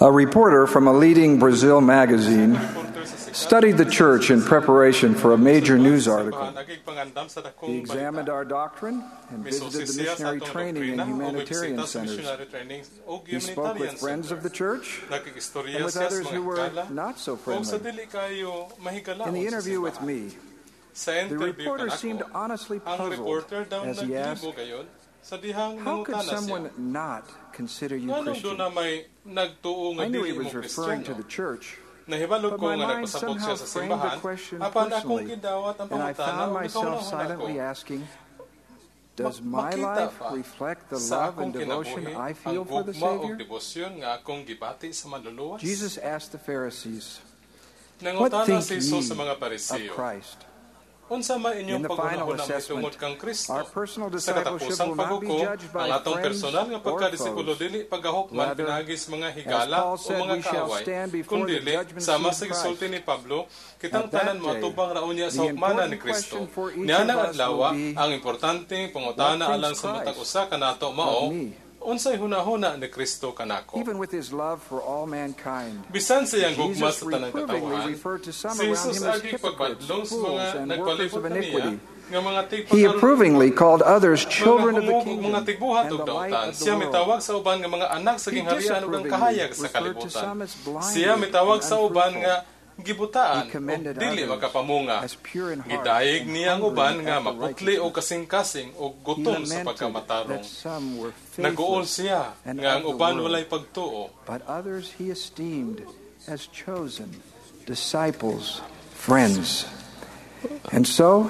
A reporter from a leading Brazil magazine studied the church in preparation for a major news article. He examined our doctrine and visited the missionary training and humanitarian centers. He spoke with friends of the church and with others who were not so friendly. In the interview with me, the reporter seemed honestly puzzled as he asked, "How could someone not consider you Christian?" I knew he was referring to the church, but my mind somehow framed the question personally, and I found myself silently asking, does my life reflect the love and devotion I feel for the Savior? Jesus asked the Pharisees, "What think ye of Christ?" In the final assessment, our personal discipleship will not be judged by friends or foes. Rather, as Paul said, we shall stand before the judgment seat of Christ. At that day, the important question for each of us will be, what thinks Christ of me? Even with his love for all mankind, Jesus reprovingly referred to some around him as hypocrites, fools, and workers of iniquity. He approvingly called others children of the kingdom and the light of the world. He disapprovingly referred to some as blind and unfruitful. He commended others as pure in heart Gidayeg and niya ang uban nga hungry maputli o after righteousness. kasing-kasing o gutom He sa lamented pagkamatarong. that some were Nag-uol faithless siya and nga ang of the uban world, walay pagtuo. but others he esteemed as chosen, disciples, friends. And so,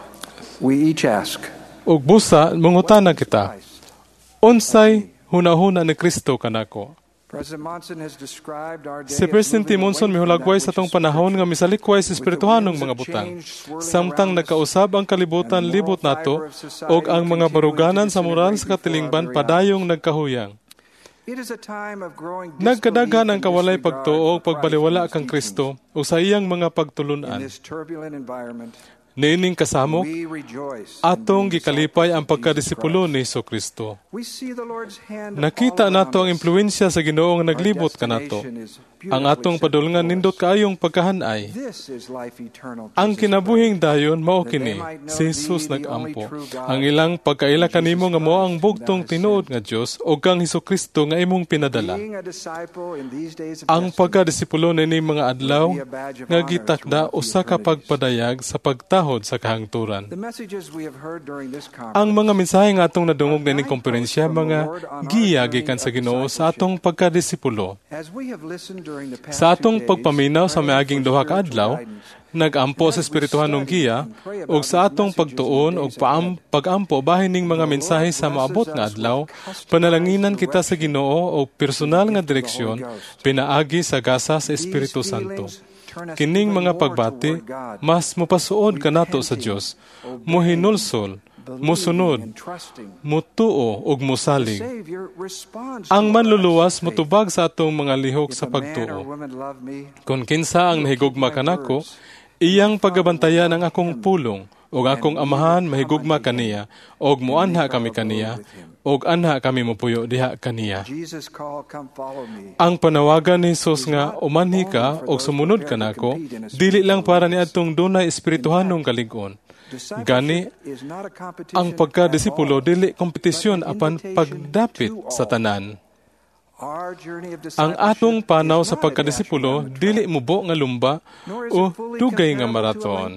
we each ask, Ug busa mangutana kita, Christ. unsay hunahuna ni Kristo kanako? President Monson has described our day Si as Presidente moving Monson away from mihulagway that sa tong which is panahon nga spiritual. misalikway sa espirituhanong mga butang. Samtang nagkausab ang kalibutan libot nato og ang mga baruganan sa moral sa katilingban padayong nagkahuyang. It is a time of growing Nagkadagan ang kawalay disbelief and pagtuo o disregard for pagbaliwala Christ and kang his Kristo o sa iyang mga teachings. In pagtulunan. this turbulent environment, Niining kasamok, we rejoice in atong being gikalipay ang disciples of pagkadisipulo Jesus ni Christ. Jesucristo. We see the Lord's hand Nakita all nato ang around us. impluensya sa Ginoo nga Our naglibot kanato. destination is Ang atong beautifully set padulngan before nindot us. kaayong pagkahanay. This is life eternal, Ang Jesus kinabuhing prayed. dayon mao That they kini, might know si Jesus thee, the only nag-ampo. true God, Ang ilang pagkaila kanimo nga mao ang Jesus bugtong Christ, tinuod nga Dios o kang Hesukristo nga imong pinadala. Being a disciple in these days of Ang testing pagkadisipulo nining mga adlaw will be a badge of nga honor gitakda throughout the usa ka eternities. pagpadayag sa pagtahod sa kahangturan. The messages we have heard during this Ang mga conference mensahe nga atong nadungog nining komperensya mga giya gikan sa Ginoo sa atong pagkadisipulo. as we have listened during the past Sa 2 atong days, pagpaminaw sa praying miaging for duha ka spiritual adlaw, guidance, nag-ampo sa espirituhanong giya ug sa atong pagtuon ug pag-ampo bahin ning mga mensahe sa maabot nga adlaw, panalanginan kita sa Ginoo og personal nga direksyon pinaagi sa gasa sa Espiritu Santo. Kining mga pagbati mas mopasuod kanato sa Dios, mohinulsol, musunod, mutuo ug musalig. Ang manluluwas motubag sa atong mga lihok sa pagtuo. Kung kinsa ang nahigugma kanako, iyang pagabantayan ang akong pulong, ug akong amahan mahigugma kaniya, ug muanha kami kaniya, ug anha kami mopuyo diha kaniya. Ang panawagan ni Jesus nga umanhi ka ug sumunod kanako, dili lang para ni adtong dunay espirituhanong kalig-on. Gani, ang pagkadisipulo dili kompetisyon apan pagdapit sa tanan. Ang atong panaw sa pagkadisipulo dili mubo nga lumba o dugay nga maraton.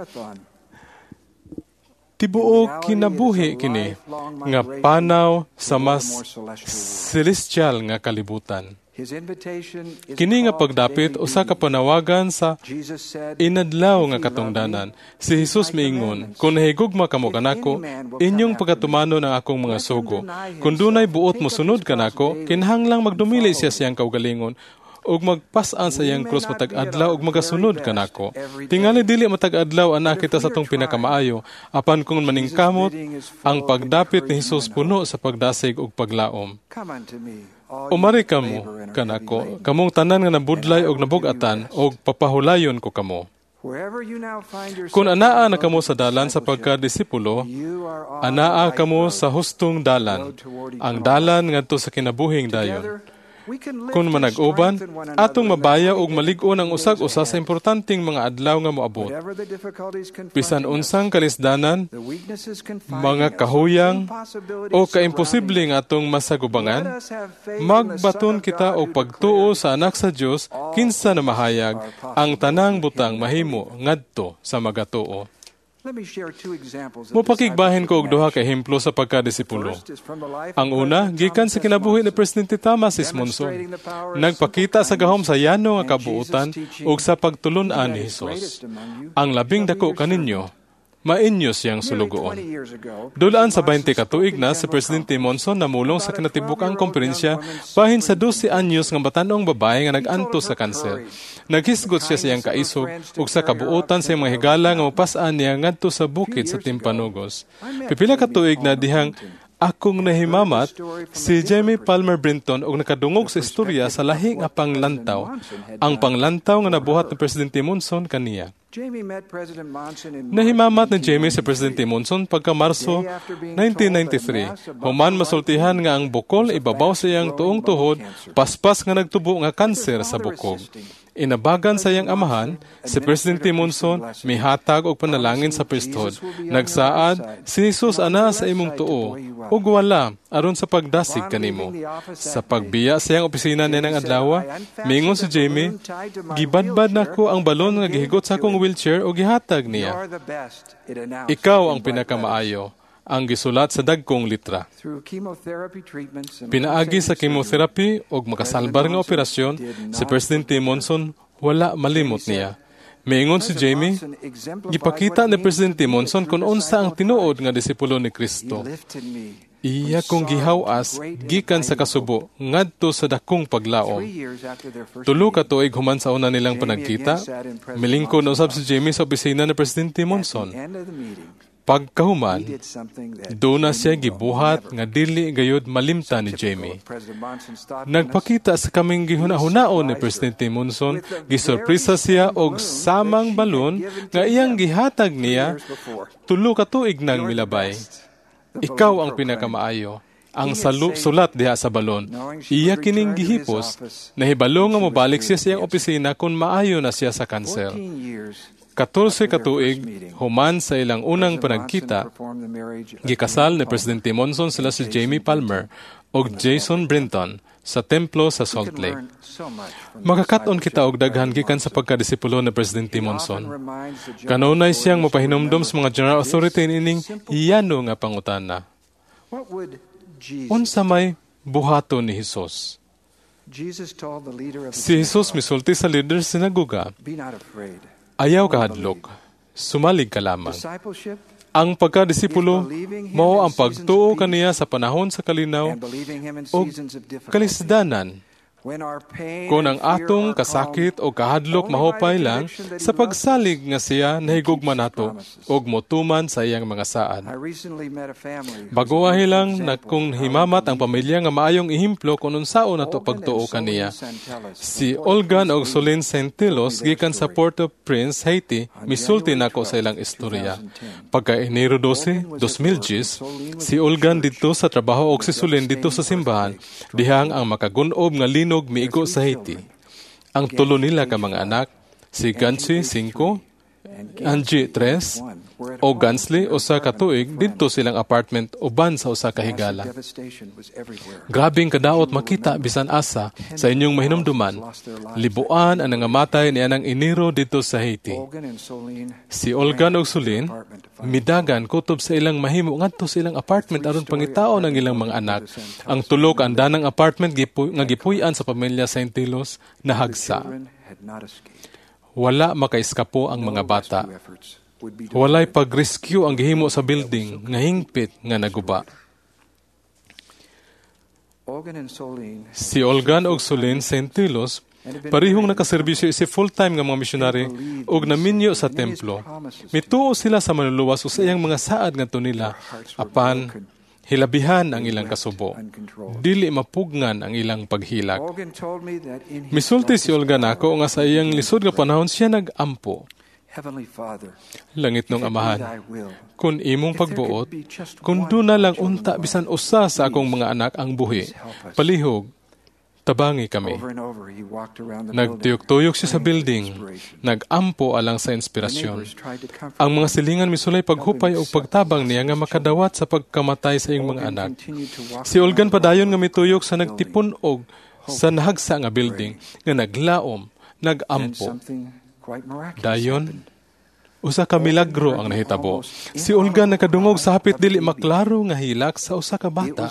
Tibuo kinabuhi kini nga panaw sa mas celestial nga kalibutan. Kini nga pagdapit usa ka panawagan sa inadlaw nga katungdanan. Si Jesus miingon, kung nahigugma kamo kanako, inyong pagatumanon ang akong mga sugo. Kung dunay buot mo sunod kanako, kinahanglang magdumili siya siyang kaugalingon ug magpas-an sa iyang krus matag adlaw ug magasunod kanako. Tingali dili matag adlaw ana kita sa tong pinakamaayo, apan kung maningkamot ang pagdapit ni Hesus puno sa pagdasig ug paglaom. Umari kamo kanako, kamong tanan nga nabudlay og nabug-atan og papahulayon ko kamo. Kung anaa na kamo sa dalan sa pagkadisipulo, anaa kamo sa hustong dalan, ang dalan ngadto sa kinabuhing dayon. Kung manag-uban, atong mabaya og malig-on ang usag-usa sa importanteng mga adlaw nga moabot. Bisan unsang kalisdanan, mga kahuyang o kaimposible nga atong masagubangan, magbaton kita og pagtuo sa anak sa Dios kinsa na mahayag ang tanang butang mahimo ngadto sa magatuo. Mupakigbahin ko og duha ka ehemplo sa pagkadisipulo. Ang una, gikan sa kinabuhi ni Presidente Thomas S. Monson. Nagpakita sa gahom sa yano nga kabuutan ug sa pagtulun-an ni Hesus. Ang labing dako kaninyo, mainyo siyang sulugoon. Dulaan sa 20 katuig na si Presidente Monson namulong sa kinatibukang komperensya bahin sa 12 anyos nga batanong babae nga nag-anto sa kanser. Naghisgot siya sa iyang kaisog ug sa kabuutan sa mga higala nga mapas-an niya ngadto sa bukid sa Timpanogos. Pipila ka tuig na dihang akong nahimamat si Jamie Palmer Brinton og nakadungog sa istorya sa lahi nga panglantaw. Ang panglantaw nga nabuhat ni Presidente Monson kaniya. Nahimamat ni Jamie sa Presidente Monson pagka Marso 1993. Human masultihan nga ang bukol ibabaw sa iyang tuong tuhod, paspas nga nagtubo nga kanser sa bukog. Inabagan sa iyang amahan, si Presidente Monson mihatag og panalangin sa priesthood. Nagsaad, si Jesus ana sa imong tuo, ug wala aron sa pagdasig kanimo. Sa pagbiya sa iyang opisina niya ng adlaw, mingon si Jamie, gibadbad nako ang balon nga gihigot sa akong wheelchair o gihatag niya. Ikaw ang pinakamaayo, ang gisulat sa dagkong litra. Pinaagi sa chemotherapy o makasalbar nga operasyon, si Presidente Monson wala malimot niya. Miingon si Jamie, gipakita ni Presidente Monson kung unsa ang tinuod nga disipulo ni Kristo. Iya kong gihawas, gikan sa kasubo, ngadto sa dakong paglaom. Tulo ka tuig human sa una nilang panagkita, milingkod usab si Jamie sa opisina ni Presidente Monson. Pagkahuman, doon na siya gibuhat nga dili gayud malimta ni Jamie. Nagpakita sa kaming gihuna-hunaon ni Presidente Monson, gisurpresa siya og samang balon nga iyang gihatag niya tulo ka tuig nang milabay. Ikaw ang pinakamaayo. Ang sulat diha sa balon, iya kining gihipos, nahibalo nga mobalik siya sa iyang opisina kung maayo na siya sa kanser. 14 katuig, human sa ilang unang panagkita, gikasal ni Presidente Monson sila si Jamie Palmer o Jason Brinton sa templo sa Salt Lake. Makakaton kita og daghan gikan sa pagkadisipulo ni Presidente Monson. Kanunay siyang mapahinumdom sa mga general authority ining iyano nga pangutana. Unsa may buhaton ni Hesus? Si Hesus misulti sa leader sa sinagoga, ayaw kahadlok, sumalig ka lamang. Ang pagkadisipulo, mao ang pagtuo kaniya sa panahon sa kalinaw o kalisdanan. Kung ang atong kasakit o kahadlok mahupay lang, sa pagsalig nga siya nahigugma nato og motuman sa iyang mga saad. Baguwahi lang na kung himamat ang pamilya nga maayong ihimplo kung unsaon nato pagtuo kaniya. Si Olgan og Solin Santilos gikan sa Port-au-Prince, Haiti, misulti nako sa ilang istorya. Pagka Enero 12, 2010, si Olgan dito sa trabaho og si Solin dito sa simbahan, dihang ang makagunob nga lino miigo sa Haiti. Ang tulo nila ka mga anak, si Gansi 5, Angie 3, o Gansley usa ka tuig didto silang apartment uban sa usa ka higala. Grabing kadaot makita bisan asa sa inyong mahinumduman. Libuan ang nangamatay niya ng Enero dito sa Haiti. Si Olgan og Solin midagan kutob sa ilang mahimo ngadto sa ilang apartment aron pangitao ng ilang mga anak. Ang tulo ka andanang apartment nga gipuy-an sa pamilya Santilos nahagsa. Wala makaiskapo ang mga bata. Walay pag-rescue ang gihimo sa building nga hingpit nga naguba. Si Olgan og Solin Santilos parihong nakaserbisyo si full-time nga mga misyonary ug naminyo sa templo. Mituo sila sa manluluwas o sa iyang mga saad ngadto nila apan hilabihan ang ilang kasubo. Dili mapugngan ang ilang paghilak. Misulti si Olga nako nga sa iyang lisod nga panahon siya nag-ampo. Langit nung Amahan, kung imong pagbuot, kung doon na lang unta bisan usa sa akong mga anak ang buhi, palihog, Tabangi kami. Nagtuyok-tuyok siya sa building. Nag-ampo alang sa inspirasyon. Ang mga silingan misulay paghupay o pagtabang niya nga makadawat sa pagkamatay sa iyong mga anak. Si Olgan padayon nga mituyok sa nagtipon og sa nahagsa nga building nga naglaom, nag-ampo. Dayon, usa ka milagro ang nahitabo. Si Olga nakadungog sa hapit dili maklaro nga hilak sa usa ka bata.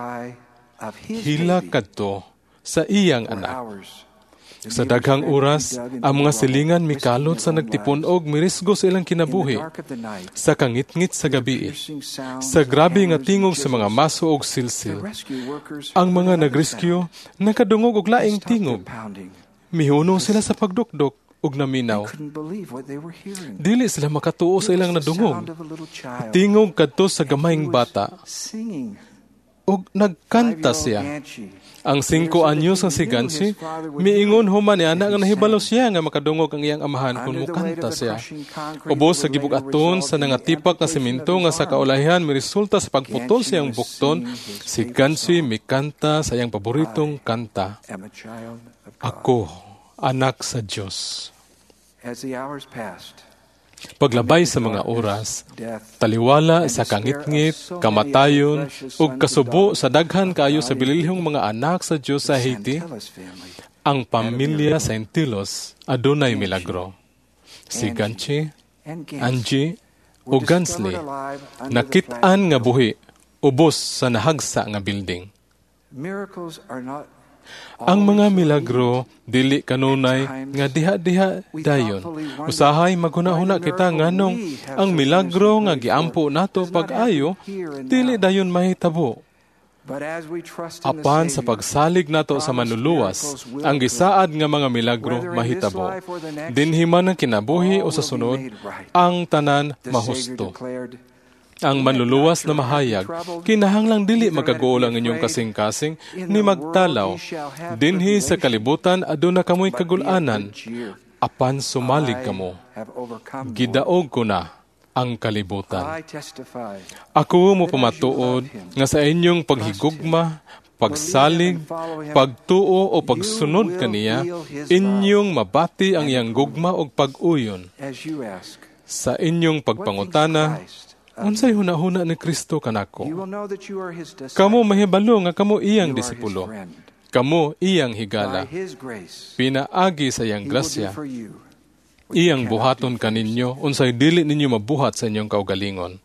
Hilak kadto sa iyang anak. Sa daghang oras, ang mga silingan mikalot sa nagtipon og mirisgo sa ilang kinabuhi. Sa kangit-ngit sa gabi, sa grabe nga tingog sa mga maso og silsil, ang mga nag-rescue nakadungog og laing tingog. Mihunong sila sa pagdukdok ug naminaw. Dili sila makatuo sa ilang nadungog. Tingog kadto sa gamayng bata. Ug nagkanta siya. Ang 5 anyos nga si Gansi, miingon human niya na nahibalo siya nga makadungog ang iyang amahan kung mukanta siya. Ubos sa gibugaton sa nangatipak nga semento nga sa kaulahian miresulta sa pagputol siyang bukton, si Gansi mikanta sa iyang paboritong kanta. Ako, anak sa Diyos. Paglabay sa mga oras, taliwala sa kangit-ngit, kamatayon, ug kasubo sa daghan kayo sa bililhong mga anak sa Diyos sa Haiti, ang pamilya sa Antilos adunay milagro. Si Ganchi, Angie, ug Gansley nakit-an nga buhi ubos sa nahagsa nga building. Ang mga milagro dili kanunay nga diha-diha dayon. Usahay maghuna-huna kita nganong ang milagro nga giampo nato pag-ayo dili dayon mahitabo. Apan sa pagsalig nato sa manluluwas, ang gisaad nga mga milagro mahitabo. Dinhi man ang kinabuhi o sa sunod, ang tanan mahusto. Ang manluluwas na mahayag, kinahanglang dili magkagool ang inyong kasing-kasing ni magtalaw. Dinhi sa kalibutan aduna kamoy kagulanan, apan sumalig kamo. Gidaog ko na ang kalibutan. Ako mo pamatuod nga sa inyong paghigugma, pagsalig, pagtuo o pagsunod kaniya, inyong mabati ang iyang gugma o pag-uyon. Sa inyong pagpangutana, unsay hunahuna ni Kristo kanako? Kamo mahibalo nga kamo iyang disipulo. Kamo iyang higala. Pinaagi sa iyang grasya. Iyang buhaton kaninyo unsay dili ninyo mabuhat sa inyong kaugalingon.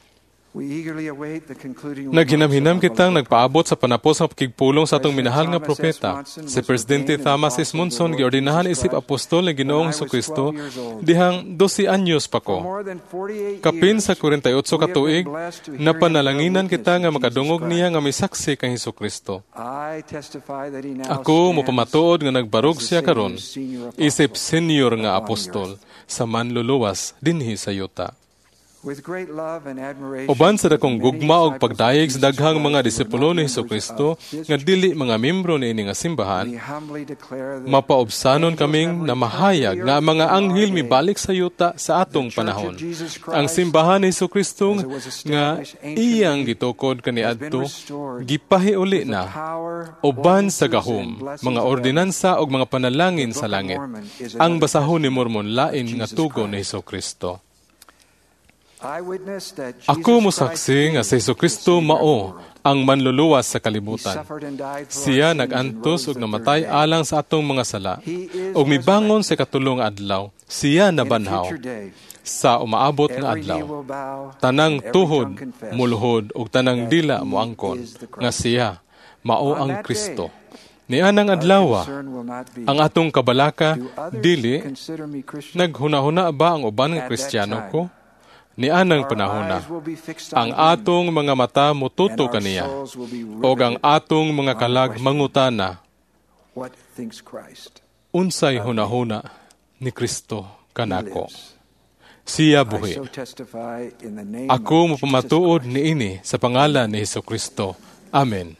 Naghinam-hinam kitang nagpaabot sa panapos ng pagkigpulong sa atong minahal nga propeta. Si Presidente Thomas S. Monson giordinahan isip apostol ni Ginoong Jesucristo dihang 12 anyos pa ko. Kapin sa 48 ka tuig, napanalanginan kita nga makadungog niya nga may saksi kang Jesucristo. Ako mo pamatuod nga nagbarog siya karon, isip senior nga apostol sa manluluwas dinhi sa yuta. Uban sa dakong gugma og pagdayeg sa daghang mga disipulo ni Jesucristo nga dili mga membro niini nga simbahan, mapaobsanon kaming na mahayag nga mga anghel mibalik sa yuta sa atong panahon. Ang simbahan ni Jesucristo nga iyang gitukod kaniadto gipahiuli na uban sa gahom, mga ordinansa ug mga panalangin sa langit. Ang basahon ni Mormon lain nga tugon ni Jesucristo. Ako mo saksi nga si Jesucristo mao ang manluluwas sa kalibutan. Siya nagantos ug namatay alang sa atong mga sala. Ug mibangon sa katulong adlaw, siya nabanhaw. Sa umaabot nga adlaw, tanang tuhod muluhod ug tanang dila moangkon nga siya mao ang Kristo. Nianang adlaw, ang atong kabalaka dili naghunahuna ba ang uban nga Kristiyano ko? Nianang panahona, ang atong mga mata mututo kaniya, o ang atong mga kalag mangutana, unsay hunahuna ni Kristo kanako. Siya buhi. Ako mo pamatuod niini sa pangalan ni Jesucristo. Amen.